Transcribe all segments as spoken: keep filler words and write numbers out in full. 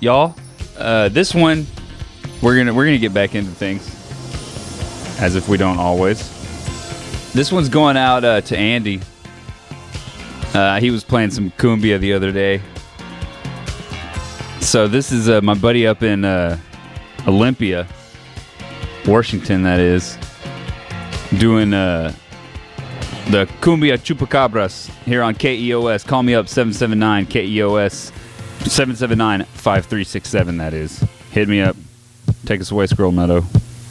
y'all. Uh, this one, we're gonna we're gonna get back into things, as if we don't always. This one's going out uh, to Andy. Uh, he was playing some cumbia the other day. So this is uh, my buddy up in uh, Olympia, Washington, that is, doing uh, the Cumbia Chupacabras here on K E O S. Call me up, seven seven nine K E O S, seven seven nine, five three six seven, that is. Hit me up. Take us away, Squirrel Meadow.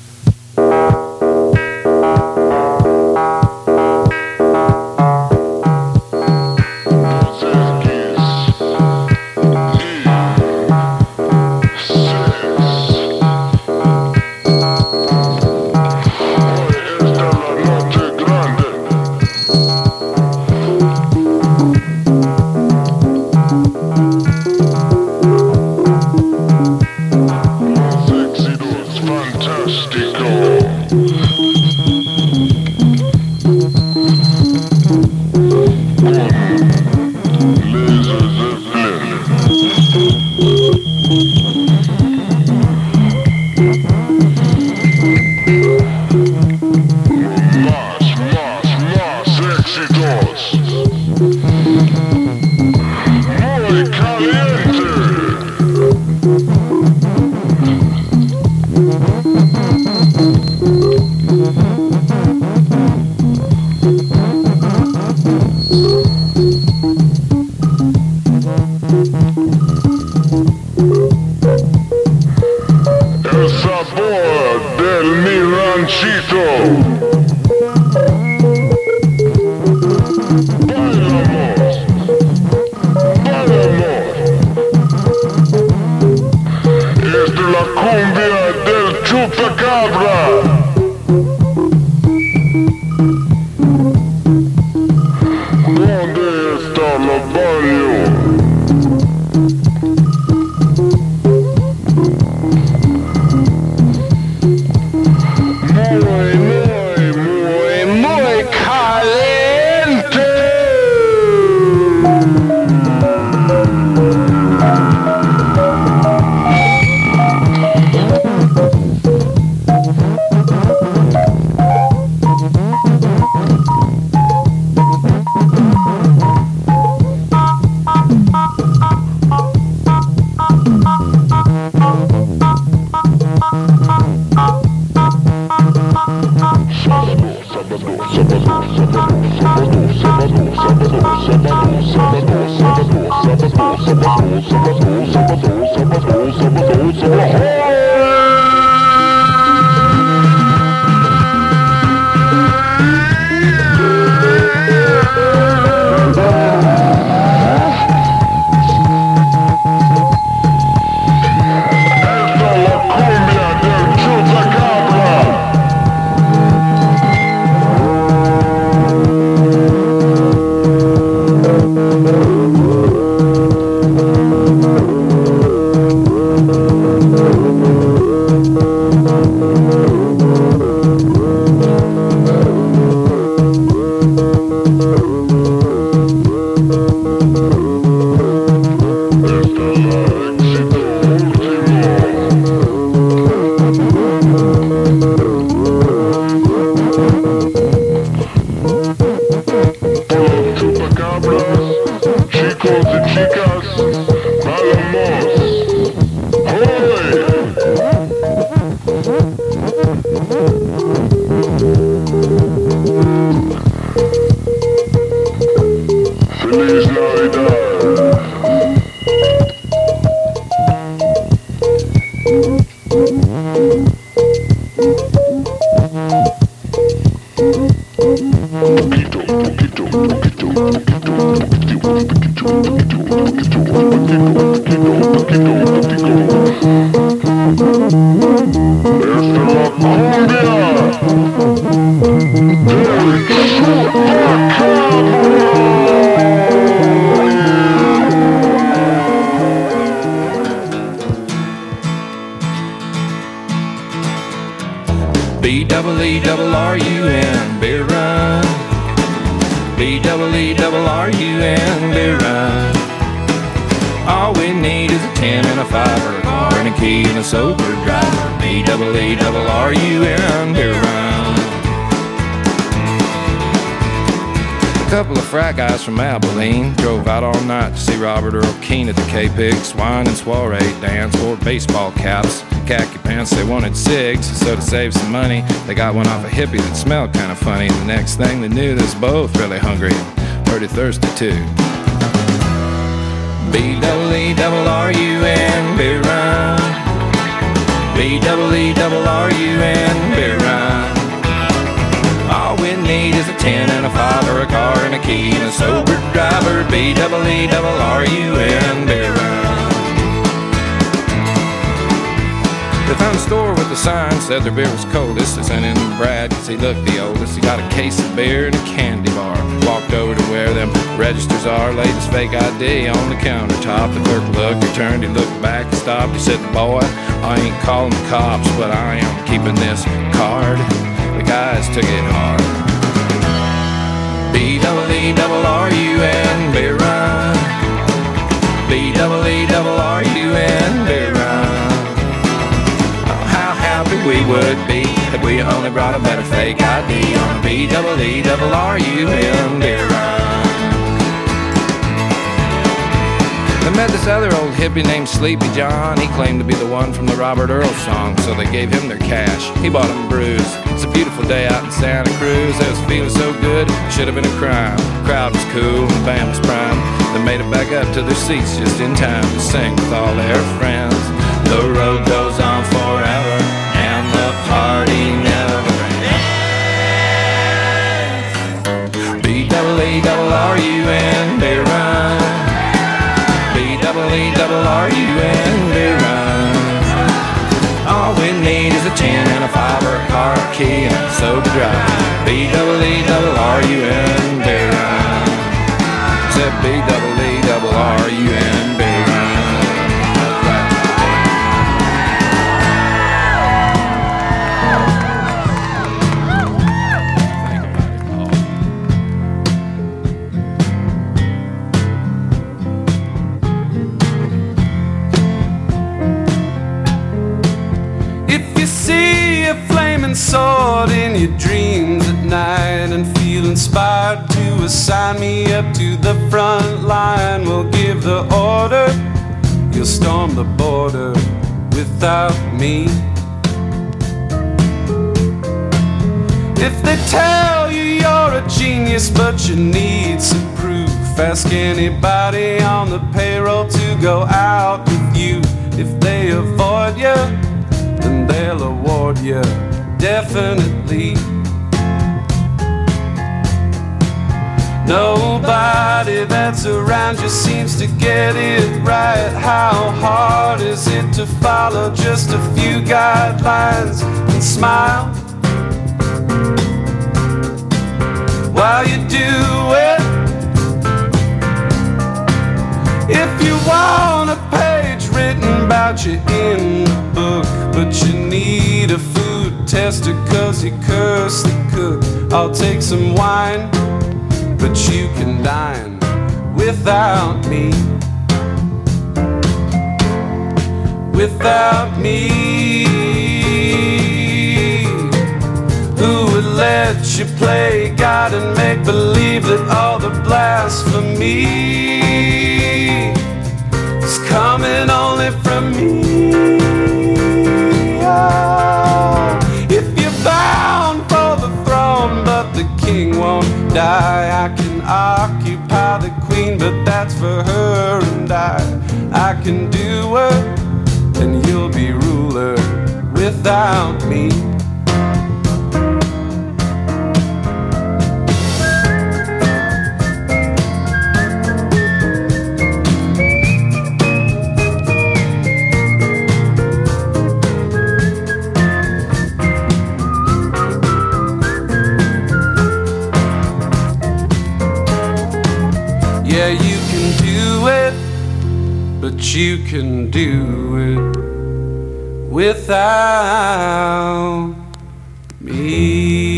B double E double R U N, beer run. B double E double R U N, beer run. All we need is a ten and a five or a car and a key and a sober driver. B double E double R U N, beer run. A couple of frat guys from Abilene drove out all night to see Robert Earl Keen at the K-Pix. Wine and soiree dance, wore baseball caps, khaki pants, they wanted cigs. So to save some money, they got one off a hippie that smelled kind of funny. And the next thing they knew, they was both really hungry and pretty thirsty too. B double E double R U N, beer run. B double E double R U N, beer run. All we need is a ten and a five or a car and a key and a sober driver. B double E double R U N, beer run. They found a store with a sign said their beer was coldest. They sent in Brad cause he looked the oldest. He got a case of beer and a candy bar. Walked over to where them registers are, laid his fake I D on the countertop. The clerk looked, he turned, he looked back, he stopped. He said, boy, I ain't calling the cops, but I am keeping this card. The guys took it hard. B double E double R U N, beer run. B double E double R U N, beer run. We would be if we only brought a better fake I D on a B double E double R U N beer run. They met this other old hippie named Sleepy John. He claimed to be the one from the Robert Earl song, so they gave him their cash. He bought them brews. It's a beautiful day out in Santa Cruz. They was feeling so good, should have been a crime. The crowd was cool and the band was prime. They made it back up to their seats just in time to sing with all their friends. The road goes on forever, the party never ends. B double E double R U N, beer run. B double E double R U N, beer run. All we need is a ten and a five or a car, a key and a sober drive. B double E double R U N, beer run. Said B double E double R U N, beer run. Sword in your dreams at night and feel inspired to assign me up to the front line. We'll give the order, you'll storm the border without me. If they tell you you're a genius but you need some proof, ask anybody on the payroll to go out with you. If they avoid you, then they'll award you definitely. Nobody that's around you seems to get it right. How hard is it to follow just a few guidelines and smile while you do it? If you want a page written about you in the book, but you need a food tester cause you curse the cook, I'll take some wine, but you can dine without me. Without me, who would let you play God and make believe that all the blasphemy is coming only from me? Oh, if you're bound for the throne but the king won't die, I can occupy the queen, but that's for her and I. I can do her, and you'll be ruler without me. Yeah, you can do it, but you can do it without me.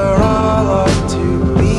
where all ought to be.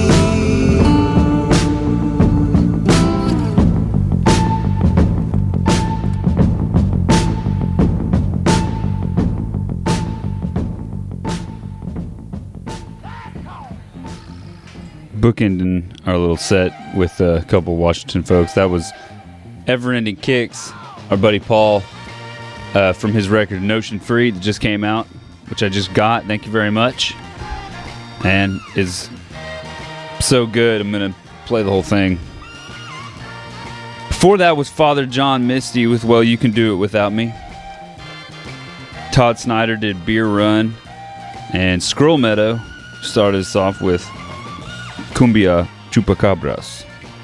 Bookending our little set with a couple Washington folks. That was Everending Kicks, our buddy Paul, uh, from his record Notion Free that just came out, which I just got. Thank you very much. And is so good. I'm going to play the whole thing. Before that was Father John Misty with Well, You Can Do It Without Me. Todd Snyder did Beer Run. And Squirrel Meadow started us off with Cumbia Chupacabras.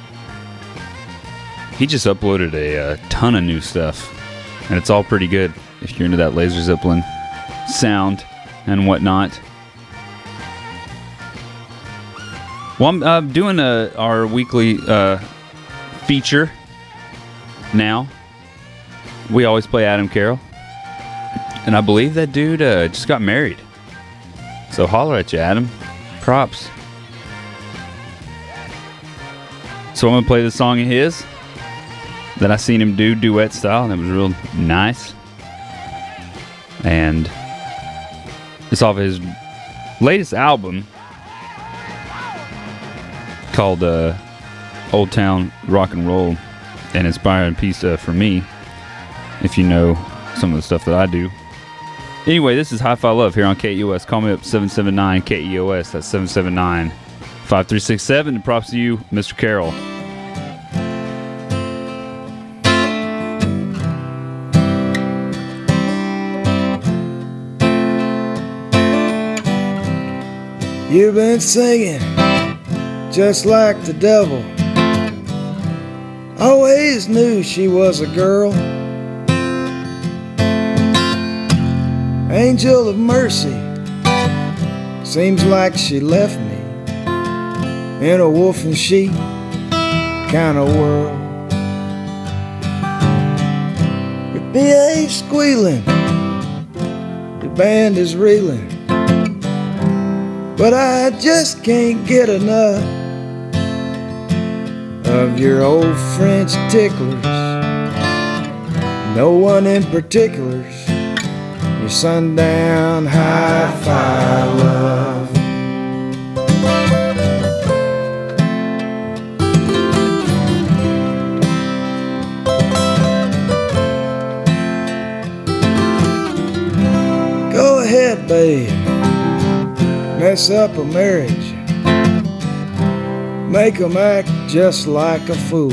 He just uploaded a, a ton of new stuff, and it's all pretty good if you're into that Laser Zeppelin sound and whatnot. Well, I'm uh, doing a, our weekly uh, feature now. We always play Adam Carroll, and I believe that dude uh, just got married. So holler at you, Adam. Props. So I'm going to play the song of his that I seen him do duet style, and it was real nice. And it's off of his latest album called uh, Old Town Rock and Roll, an inspiring piece uh, for me, if you know some of the stuff that I do. Anyway, this is Hi-Fi Love here on K E O S. Call me up, seven seven nine K E O S. That's seven seven nine five three six seven. And props to you, Mister Carroll. You've been singing just like the devil. Always knew she was a girl. Angel of mercy. Seems like she left me in a wolf and sheep kind of world. Your P A's squealing, your band is reeling, but I just can't get enough of your old French ticklers. No one in particulars. Your sundown hi-fi love. Go ahead, babe. Mess up a marriage. Make 'em act just like a fool.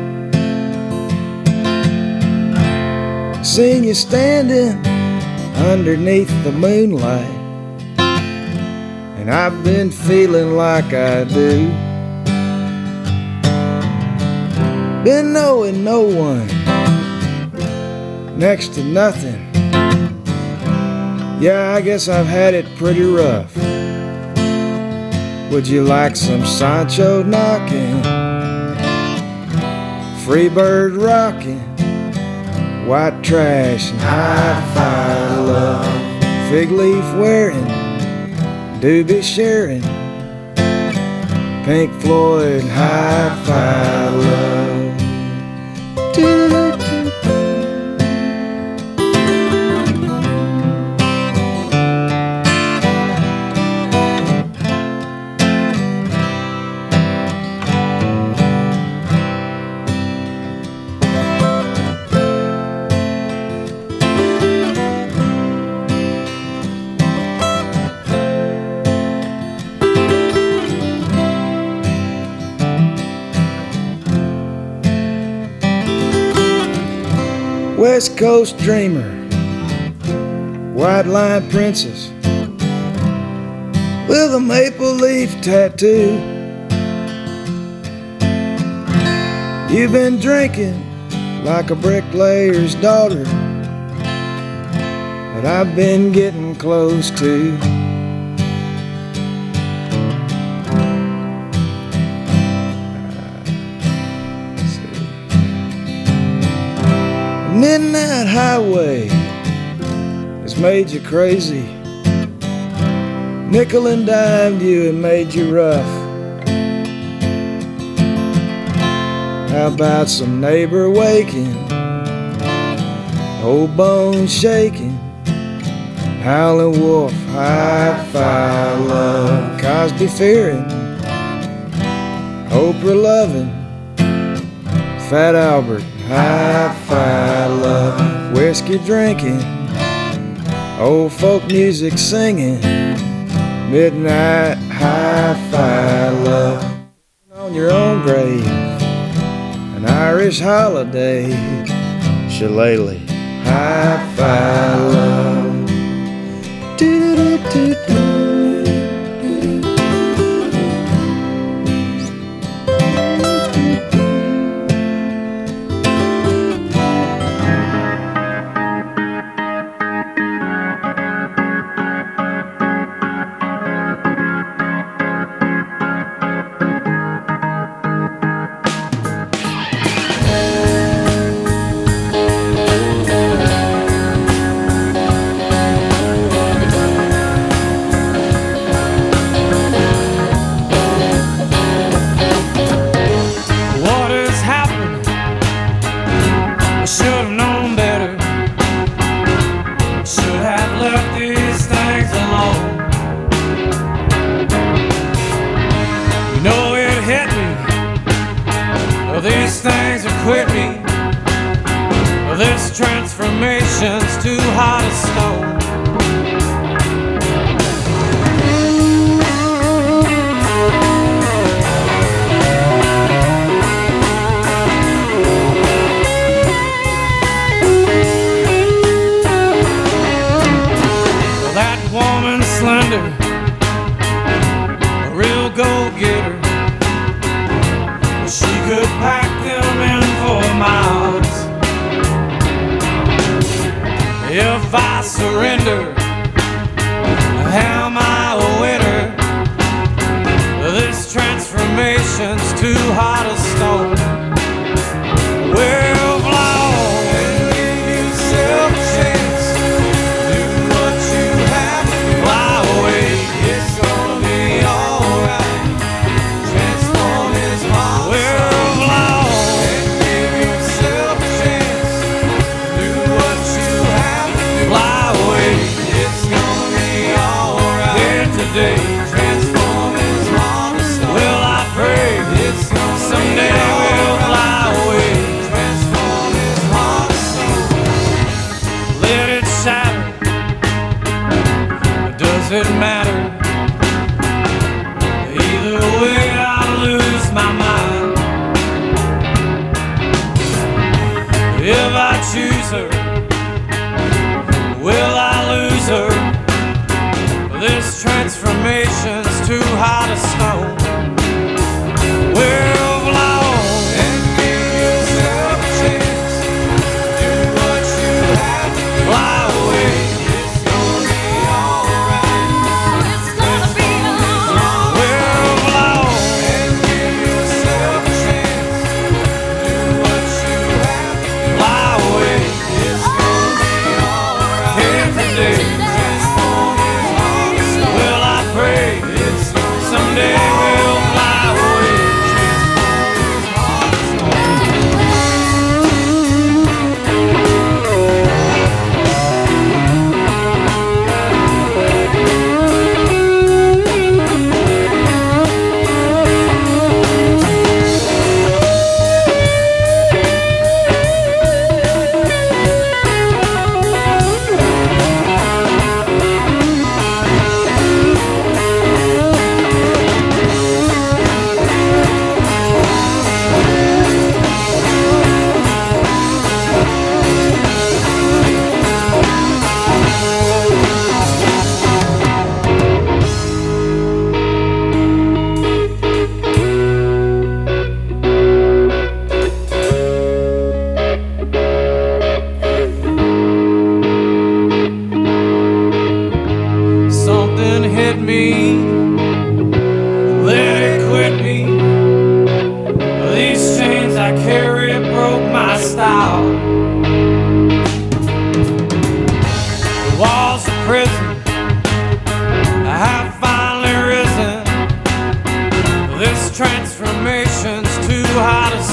Seen you standing underneath the moonlight, and I've been feeling like I do. Been knowing no one, next to nothing. Yeah, I guess I've had it pretty rough. Would you like some Sancho knocking, Freebird rocking, white trash and hi-fi love, fig leaf wearing, doobie sharing, Pink Floyd hi-fi love. Doo-doo-doo. West Coast dreamer, white line princess with a maple leaf tattoo. You've been drinking like a bricklayer's daughter, but I've been getting close to. Midnight highway has made you crazy. nickel and dimed you and made you rough. How about some neighbor waking, old bones shaking, howling wolf, hi-fi love, Cosby fearing, Oprah loving, Fat Albert, hi-fi love, whiskey drinking, old folk music singing, midnight hi-fi love, on your own grave, an Irish holiday, shillelagh, hi-fi love. Do-do-do-do-do. These things have quit me. This transformation's too hot a stone. Well, that woman slender, a real go-getter. She could pack them in for miles. If I surrender, how am I a winner? This transformation's too hot a stone. Well, fly on and give yourself a chance. Do what you have to do. Fly away, it's gonna be alright. Transform his heart. Well, fly on and give yourself a chance. Do what you have to do. Fly away, it's gonna be alright. Here today, transform his heart to stone. Well, I pray it's gonna someday we'll fly away. Transform his heart to stone. Let it shatter. Does it matter? Either way, I lose my mind. If I choose her, will I lose her? This transformation's too hot a stone. Well, fly on and give yourself a chance. Do what you have to do. Fly away, it's gonna be alright. It's gonna be alright. Well, fly on and give yourself a chance. Do what you have to do. Fly away, it's gonna be alright. Here today, transform his heart. Well, I pray it's someday.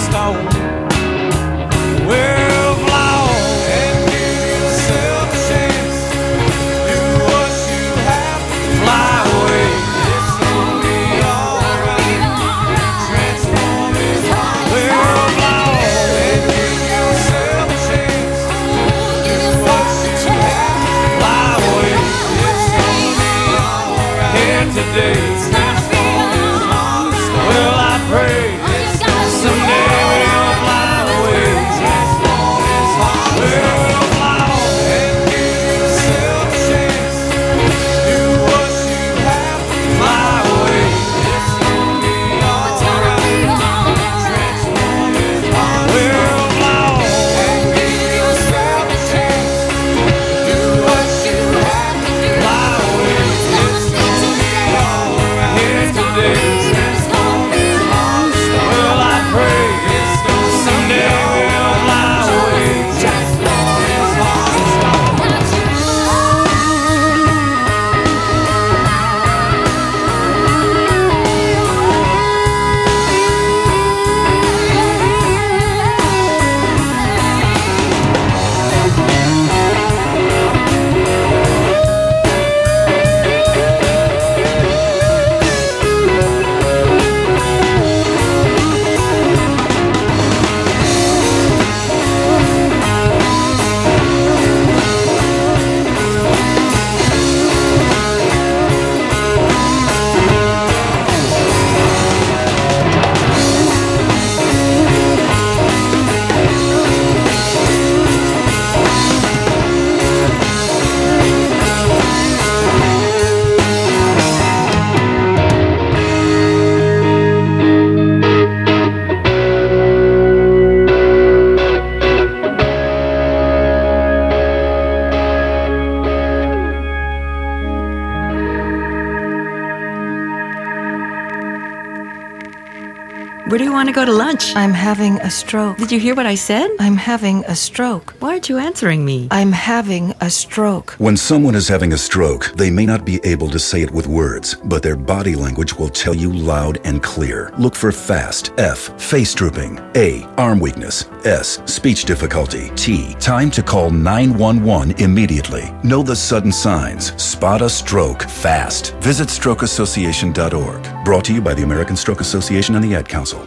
stone. Well, fly on and give yourself a chance. Do what you have to fly away. It's gonna be alright. Transform it. Well, fly on and give yourself a chance. Do what you have to fly away. It's gonna be alright. Here today. Well, I pray someday we'll fly away. Well, fly on and give yourself a chance. Do what you have to fly away. It's gonna be alright. Transform it. Well, fly on and give yourself a chance. Do what you have to fly away. It's gonna be alright. Here today. Well, I pray someday we'll fly away. Where do you want to go to lunch? I'm having a stroke. Did you hear what I said? I'm having a stroke. Why aren't you answering me? I'm having a stroke. When someone is having a stroke, they may not be able to say it with words, but their body language will tell you loud and clear. Look for FAST. F. Face drooping. A. Arm weakness. S. Speech difficulty. T. Time to call nine one one immediately. Know the sudden signs. Spot a stroke fast. Visit stroke association dot org. Brought to you by the American Stroke Association and the Ad Council.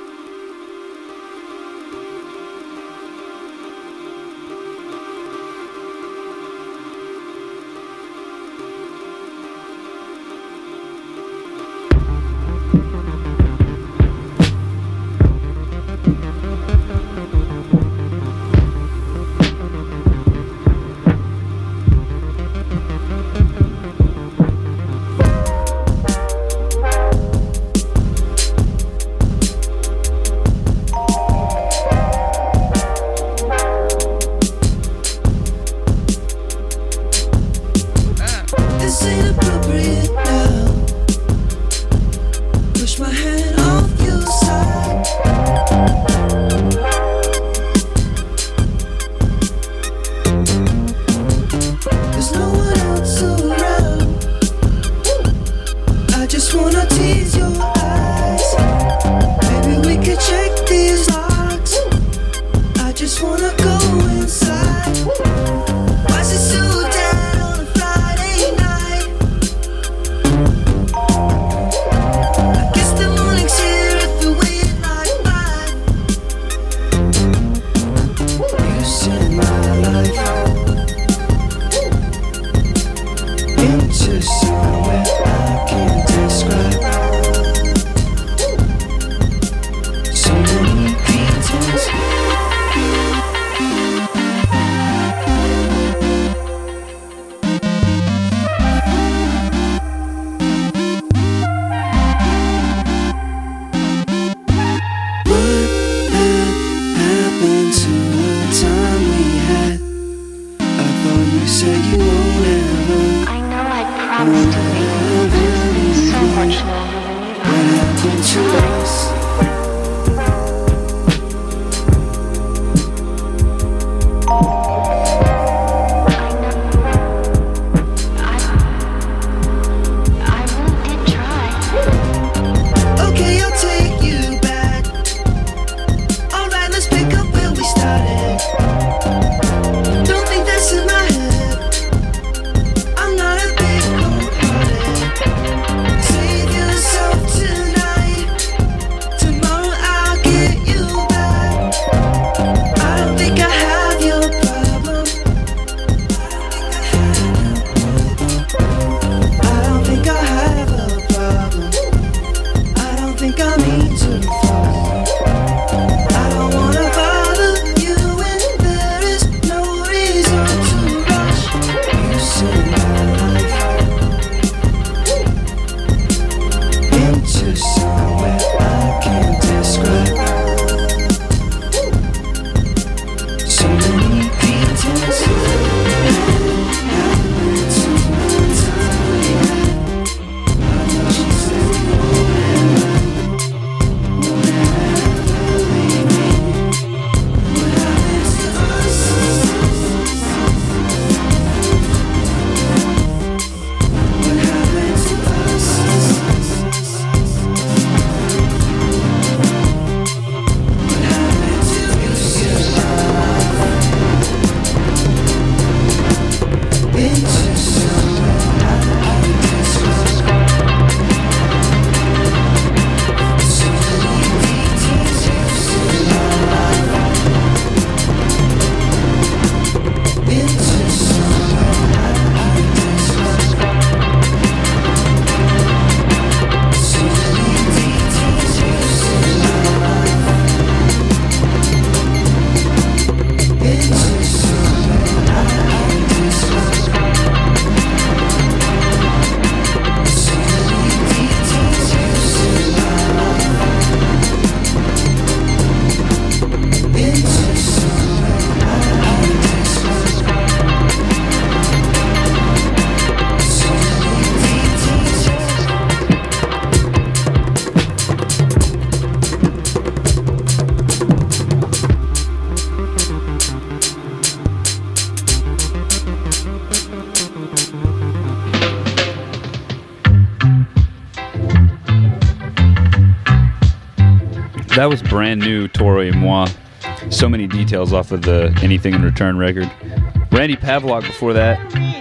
That was brand new Toro et Moi. So many details off of the Anything in Return record. Randy Pavlok before that.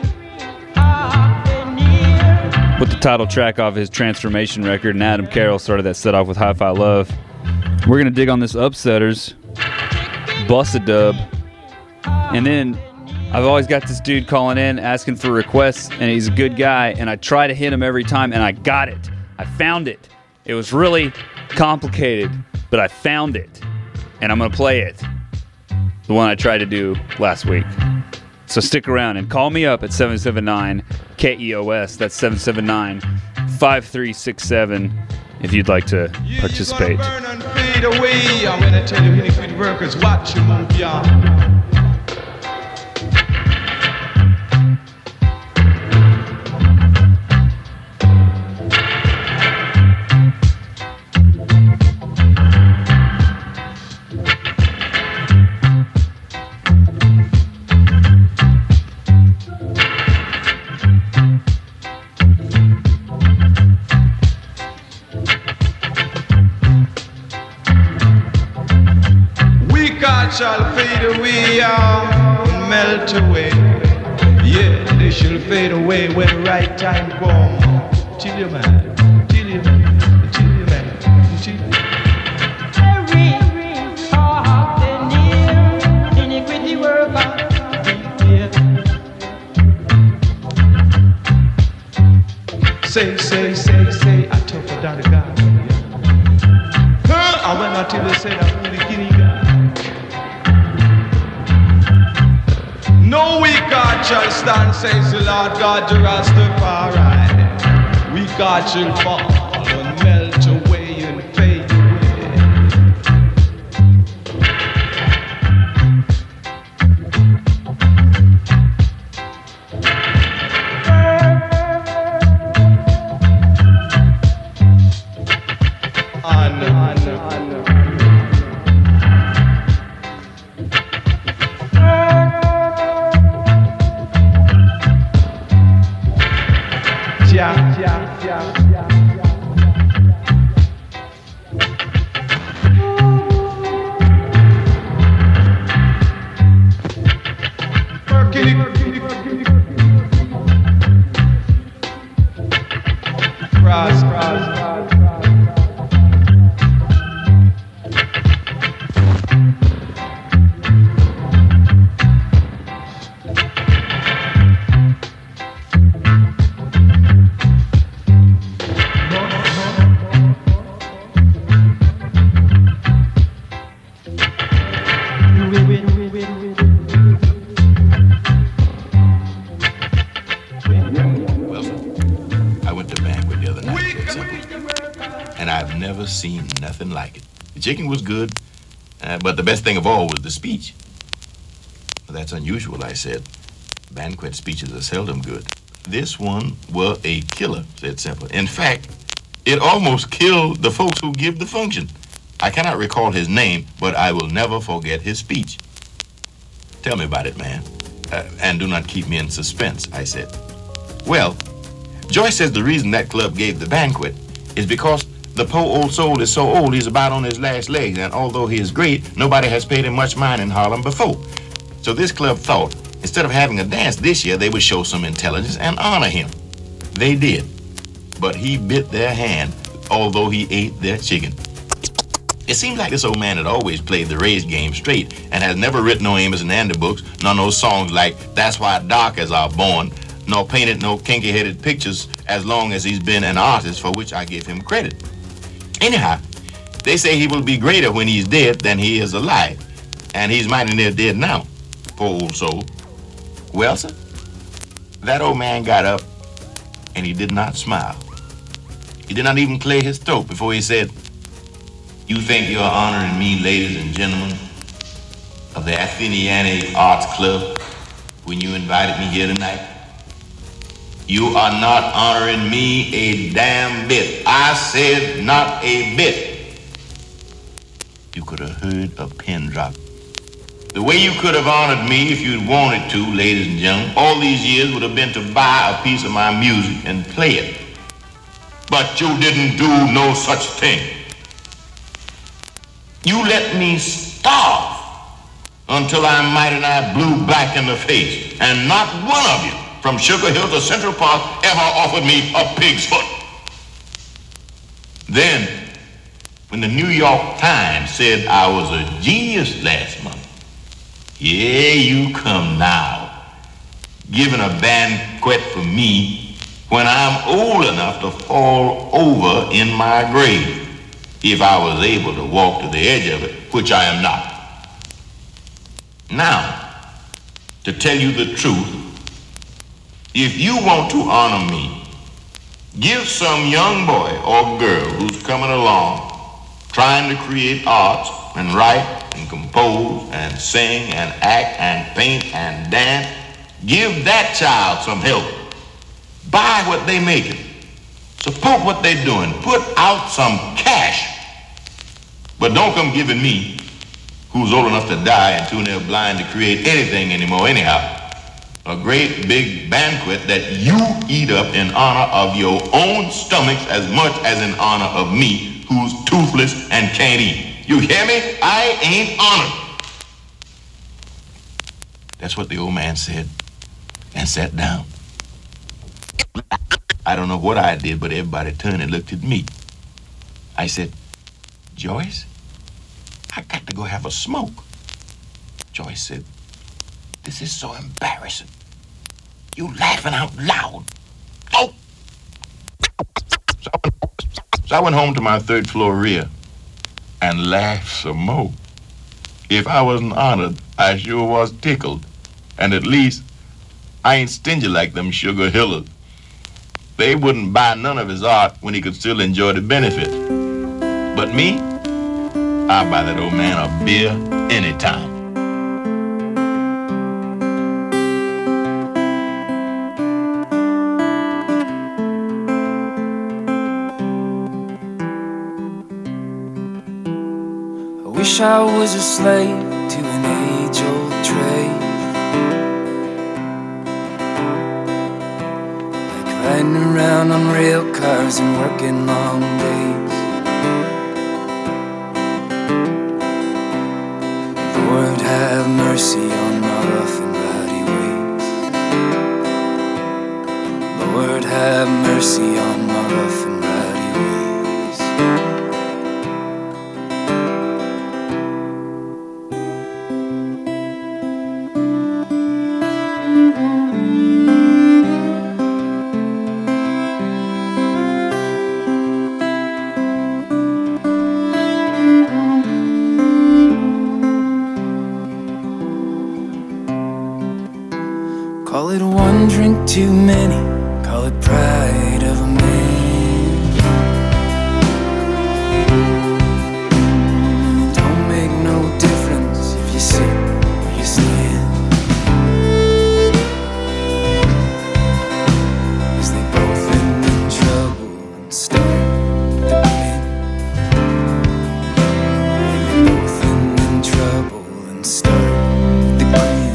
With the title track off his Transformation record, and Adam Carroll started that set off with Hi-Fi Love. We're going to dig on this Upsetters, Bust a Dub, and then I've always got this dude calling in asking for requests, and he's a good guy, and I try to hit him every time, and I got it. I found it. It was really complicated, but I found it, and I'm going to play it. The one I tried to do last week. So stick around and call me up at seven seven nine K E O S. That's seven seven nine, five three six seven if you'd like to participate. Burn and fade away. I'm gonna tell you, iniquity workers, watch you move, y'all. Shall fade away uh, and melt away. Yeah, they shall fade away when the right time comes. Chill your man, chill your man, chill your man, chill your man. Say, say, say, say, I took her down the God. Huh? I went out till they said I'm really kidding God. No weak God shall stand, says the Lord God, the Rastafari. Weak God shall fall and melt away and fade I know, I know, I know. Yeah, yeah, yeah, yeah. Rise, rise, rise, rise. Seen nothing like it. The chicken was good, uh, but the best thing of all was the speech. Well, that's unusual, I said. Banquet speeches are seldom good. This one was a killer, said Simple. In fact, it almost killed the folks who give the function. I cannot recall his name, but I will never forget his speech. Tell me about it, man. Uh, and do not keep me in suspense, I said. Well, Joyce says the reason that club gave the banquet is because the poor old soul is so old he's about on his last legs, and although he is great, nobody has paid him much mind in Harlem before. So this club thought, instead of having a dance this year, they would show some intelligence and honor him. They did, but he bit their hand, although he ate their chicken. It seems like this old man had always played the race game straight and has never written no Amos and Andy books, nor no songs like That's Why Darkers Are Born, nor painted no kinky-headed pictures as long as he's been an artist, for which I give him credit. Anyhow, they say he will be greater when he's dead than he is alive. And he's mighty near dead now, poor old soul. Well, sir, that old man got up and he did not smile. He did not even clear his throat before he said, "You think you're honoring me, ladies and gentlemen, of the Athenianic Arts Club when you invited me here tonight? You are not honoring me a damn bit. I said not a bit." You could have heard a pin drop. The way you could have honored me if you'd wanted to, ladies and gentlemen, all these years would have been to buy a piece of my music and play it. But you didn't do no such thing. You let me starve until I mighty nigh blew black in the face, and not one of you from Sugar Hill to Central Park ever offered me a pig's foot. Then, when the New York Times said I was a genius last month, yeah, you come now, giving a banquet for me when I'm old enough to fall over in my grave, if I was able to walk to the edge of it, which I am not. Now, to tell you the truth, if you want to honor me, give some young boy or girl who's coming along trying to create arts and write and compose and sing and act and paint and dance, give that child some help. Buy what they making. Support what they're doing. Put out some cash. But don't come giving me, who's old enough to die and too near blind to create anything anymore anyhow, a great big banquet that you eat up in honor of your own stomachs as much as in honor of me, who's toothless and can't eat. You hear me? I ain't honored. That's what the old man said and sat down. I don't know what I did, but everybody turned and looked at me. I said, Joyce, I got to go have a smoke. Joyce said, this is so embarrassing. You laughing out loud. Oh! So I, went, so I went home to my third floor rear and laughed some more. If I wasn't honored, I sure was tickled. And at least I ain't stingy like them Sugar Hillers. They wouldn't buy none of his art when he could still enjoy the benefits. But me, I'll buy that old man a beer anytime. I wish I was a slave to an age-old trade, like riding around on rail cars and working long days. Lord, have mercy on my rough and rowdy ways. Lord, have mercy on my rough and rowdy ways. Call it one drink too many, call it pride of a man. It don't make no difference if you sit or you stand, 'cause they both end in trouble and start the plan. They both end in trouble and start the plan.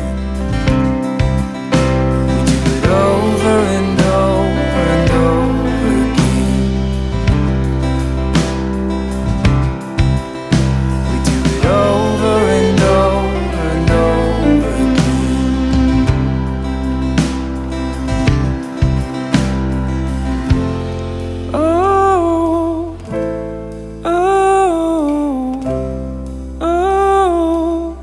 Over and over and over again, we do it over and over and over again. Oh, oh, oh, oh.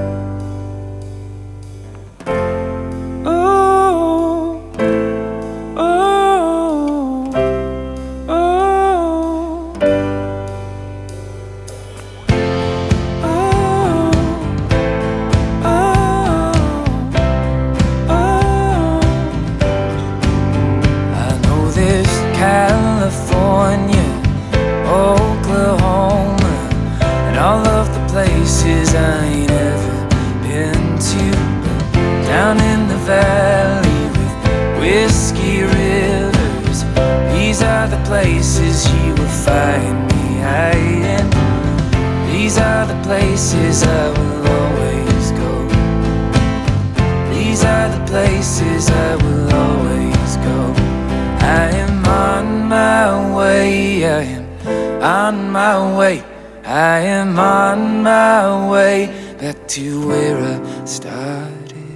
California, Oklahoma, and all of the places I ain't ever been to. Down in the valley with whiskey rivers, these are the places you will find me hiding. These are the places I will always go. These are the places I will always go. I am on my way, I am on my way, I am on my way back to where I started.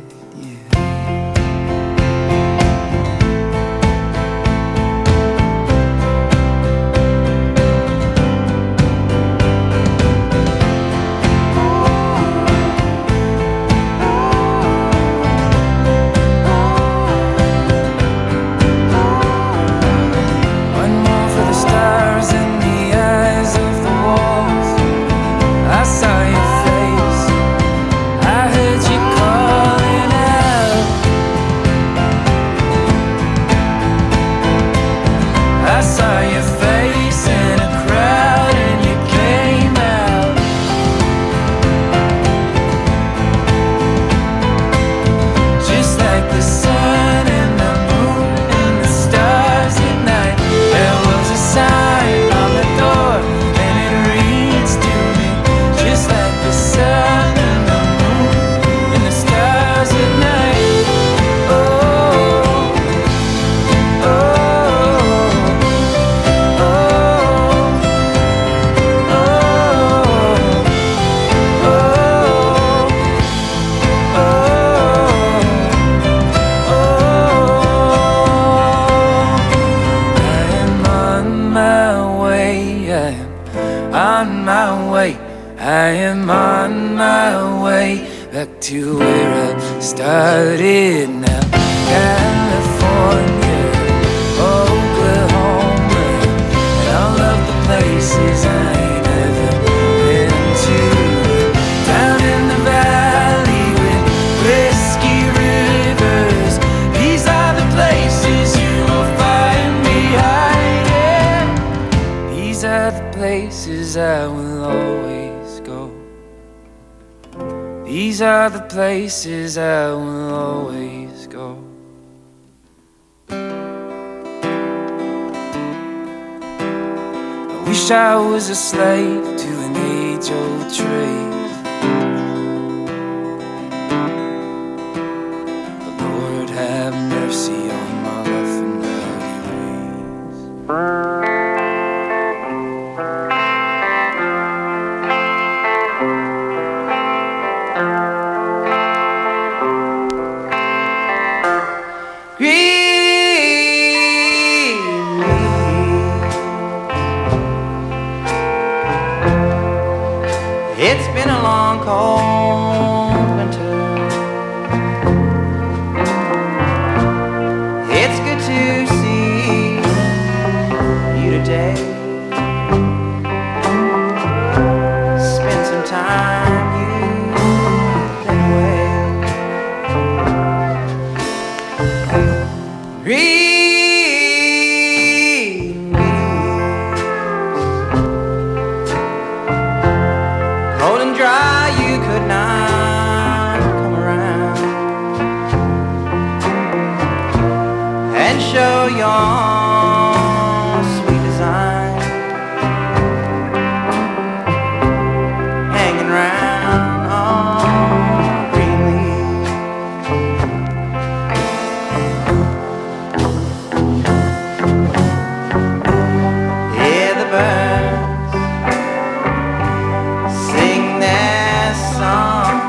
To where I started now, California, Oklahoma, and all of the places I ain't ever been to. Down in the valley with whiskey rivers, these are the places you will find me hiding. These are the places I will always go. These are the places I will always go. I wish I was a slave to an age-old trade. But Lord have mercy on my rough and rowdy ways. It's been a long, cold winter. It's good to see you today. Spend some time, you've been away. Read cold and dry, you could not come around and show your sweet design, hanging round on green leaves. Hear the birds sing their song,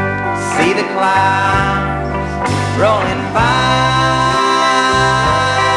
see the clouds rolling by.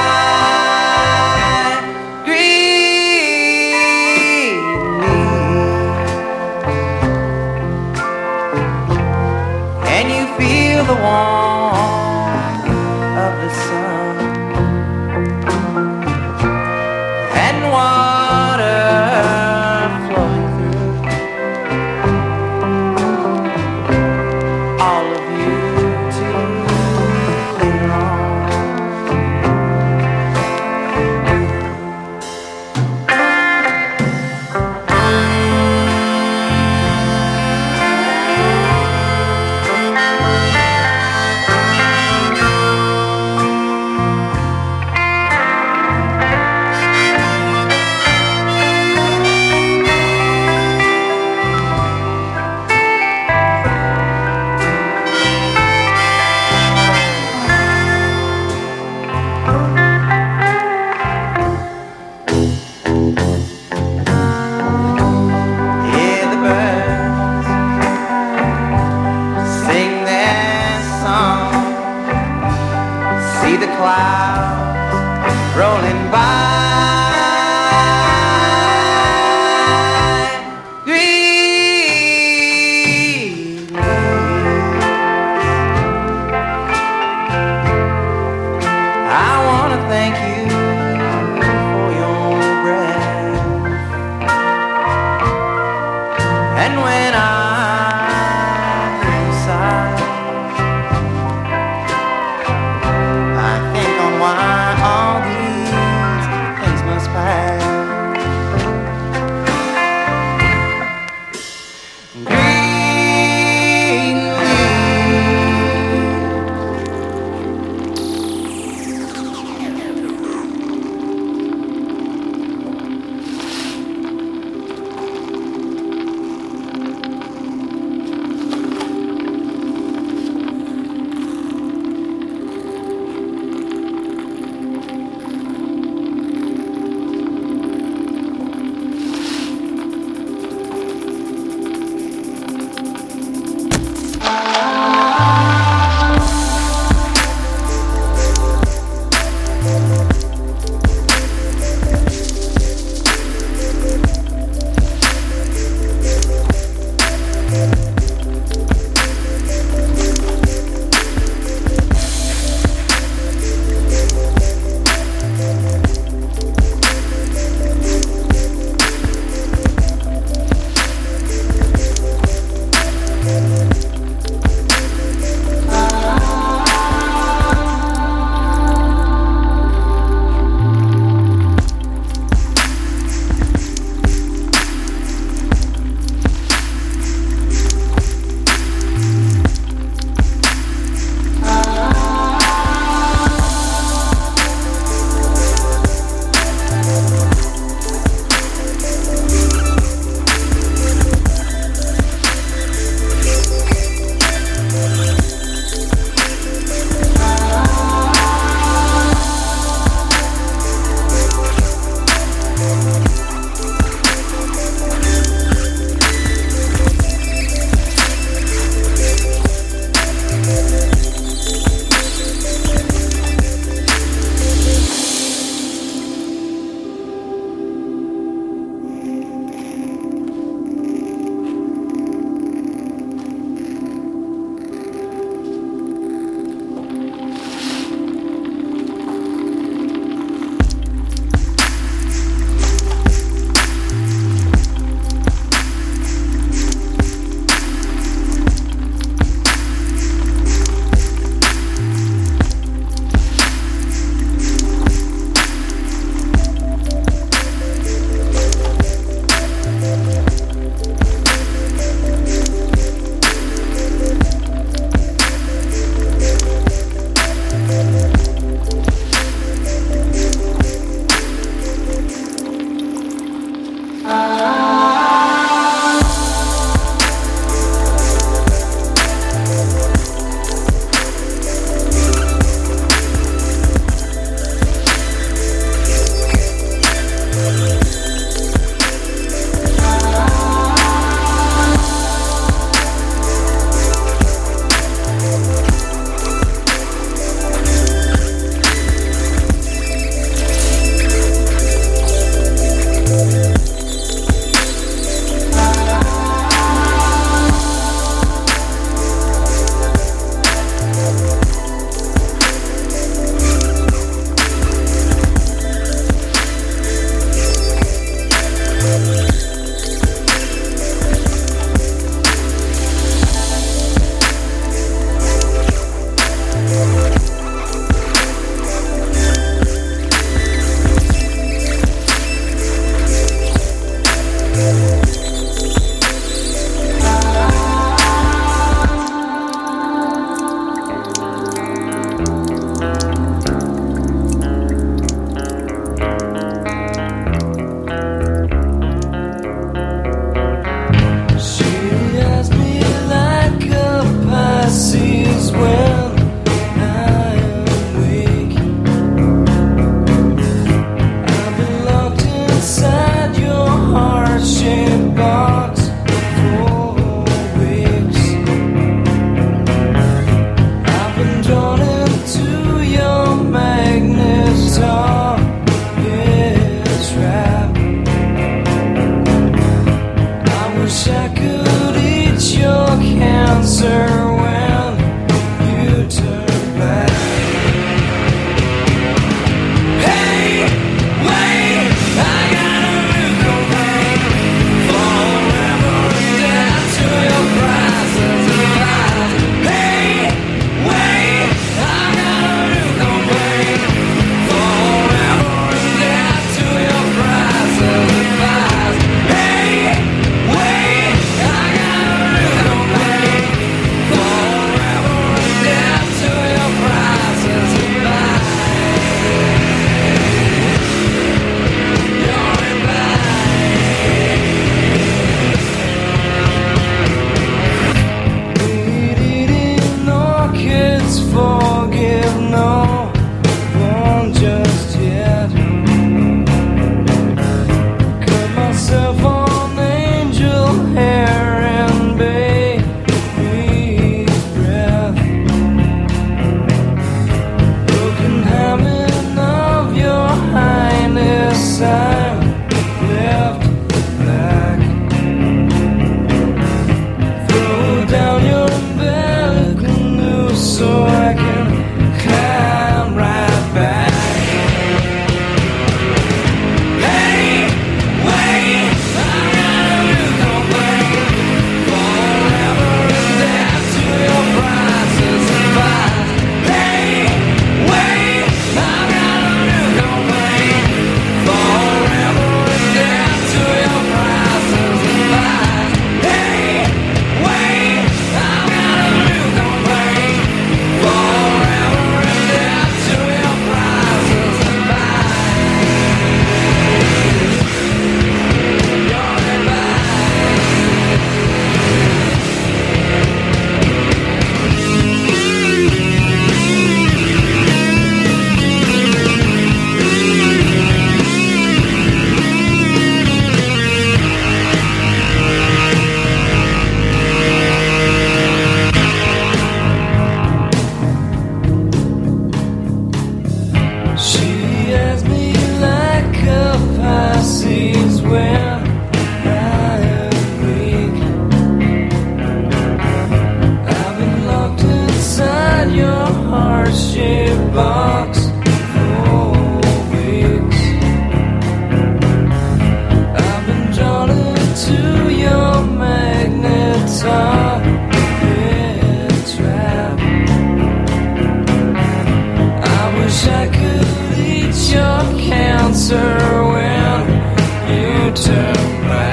you turn back.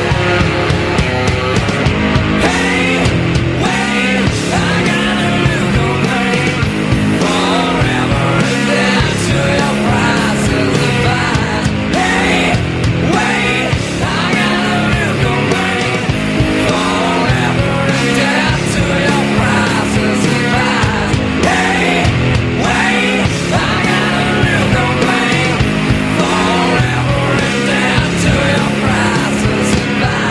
Hey, wait, I got a new complaint. Forever and down to your prices of fine. Hey, wait, I got a new complaint. Forever and down to your prices of fine. Hey, wait, I got a new complaint. Forever and down to your prices of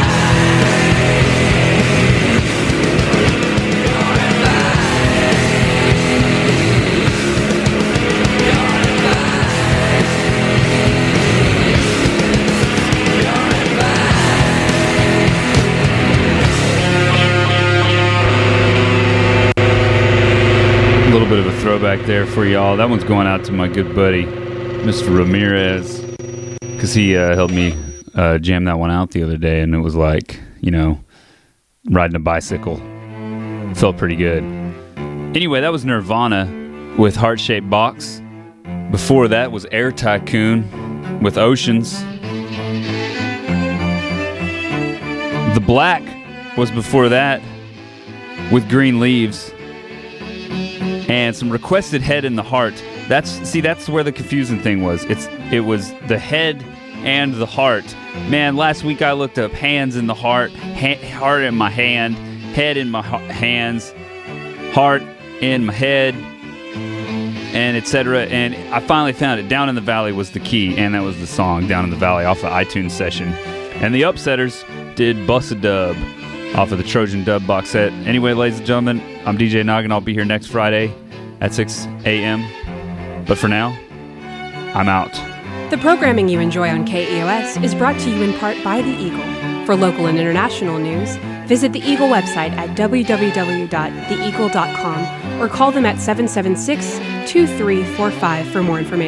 A little bit of a throwback there for y'all. That one's going out to my good buddy, Mister Ramirez, because he uh, helped me uh, jam that one out the other day, and it was like, you know, riding a bicycle. Felt pretty good. Anyway, that was Nirvana with Heart-Shaped Box. Before that was Air Tycoon with Oceans. The Black was before that with Green Leaves. And some requested Head in the Heart. That's see, that's where the confusing thing was. It's it was the head and the heart. Man, last week I looked up hands in the heart, ha- heart in my hand, head in my ha- hands, heart in my head, and et cetera. And I finally found it. Down in the Valley was the key, and that was the song Down in the Valley off the iTunes session. And the Upsetters did Bust a Dub off of the Trojan Dub box set. Anyway, ladies and gentlemen, I'm D J Noggin. I'll be here next Friday at six a.m. But for now, I'm out. The programming you enjoy on K E O S is brought to you in part by The Eagle. For local and international news, visit The Eagle website at w w w dot the eagle dot com or call them at seven seven six, two three four five for more information.